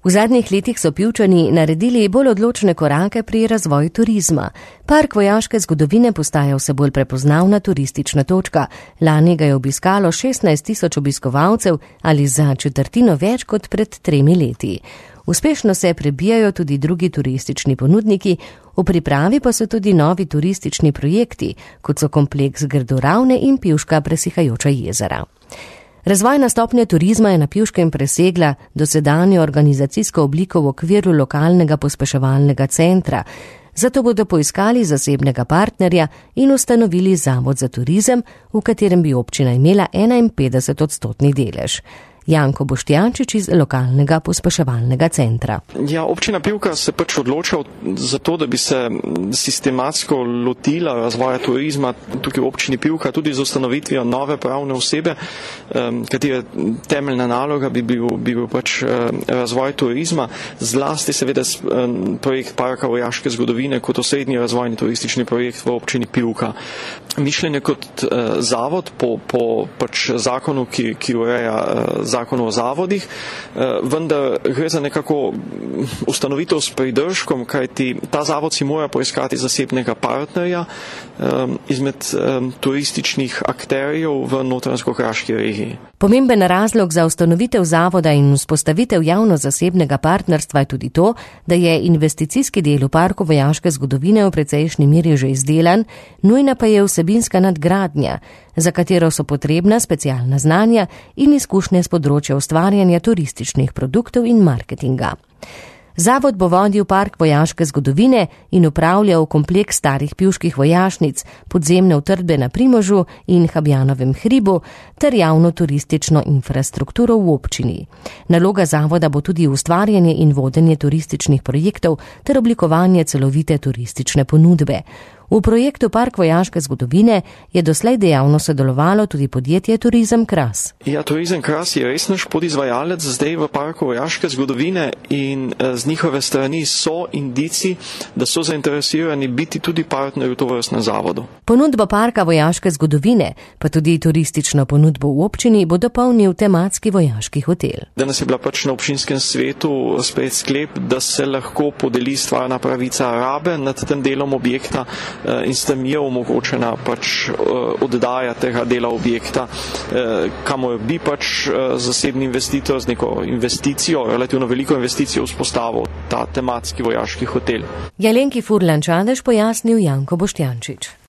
V zadnjih letih so Pivčani naredili bolj odločne korake pri razvoju turizma. Park vojaške zgodovine postaja vse bolj prepoznavna turistična točka. Lani ga je obiskalo 16.000 obiskovalcev ali za četrtino več kot pred 3 leti. Uspešno se prebijajo tudi drugi turistični ponudniki, v pripravi pa so tudi novi turistični projekti, kot so kompleks Grdoravne in Pivška presihajoča jezera. Razvojna stopnja turizma je na Pivškem presegla dosedanjo organizacijsko obliko v okviru lokalnega pospeševalnega centra. Zato bodo poiskali zasebnega partnerja in ustanovili Zavod za turizem, v katerem bi občina imela 51% delež. Janko Boštjančič iz lokalnega pospeševalnega centra. Ja, občina Pivka se odloča za to, da bi se sistematsko lotila razvoja turizma tukaj v občini Pivka, tudi z ustanovitvijo nove pravne osebe, katere temeljna naloga bi bil razvoj turizma, zlasti seveda projekt Parka vojaške zgodovine kot osrednji razvojni turistični projekt v občini Pivka. Mišljenje kot zavod po zakonu, ki ureja zakonu o zavodih, vendar gre za nekako ustanovitev s pridržkom, kajti ta zavod si mora poiskati zasebnega partnerja izmed turističnih akterjev v Notranjsko-Kraški regiji. Pomemben razlog za ustanovitev zavoda in vzpostavitev javno-zasebnega partnerstva je tudi to, da je investicijski del v Parku vojaške zgodovine v precejšnji meri že izdelan, nujna pa je vsebinska nadgradnja, za katero so potrebna specialna znanja in izkušnje s področja ustvarjanja turističnih produktov in marketinga. Zavod bo vodil Park vojaške zgodovine in upravljal kompleks starih pivških vojašnic, podzemne utrdbe na Primožu in Habjanovem hribu ter javno turistično infrastrukturo v občini. Naloga zavoda bo tudi ustvarjanje in vodenje turističnih projektov ter oblikovanje celovite turistične ponudbe. V projektu Park vojaške zgodovine je doslej dejavno sodelovalo tudi podjetje Turizem Kras. Ja, Turizem Kras je res naš podizvajalec zdaj v Parku vojaške zgodovine in z njihove strani so indici, da so zainteresirani biti tudi partnerji v tovrstnem zavodu. Ponudbo Parka vojaške zgodovine, pa tudi turistično ponudbo v občini bo dopolnil tematski vojaški hotel. Danes je bila na občinskem svetu sprejet sklep, da se lahko podeli stvarna pravica rabe nad tem delom objekta, in s tem je omogočena oddaja tega dela objekta, kamor bi zasebni investitor z neko investicijo, relativno veliko investicijo vzpostavil ta tematski vojaški hotel. Jelenki Furlan Čadež pojasnil Janko Boštjančič.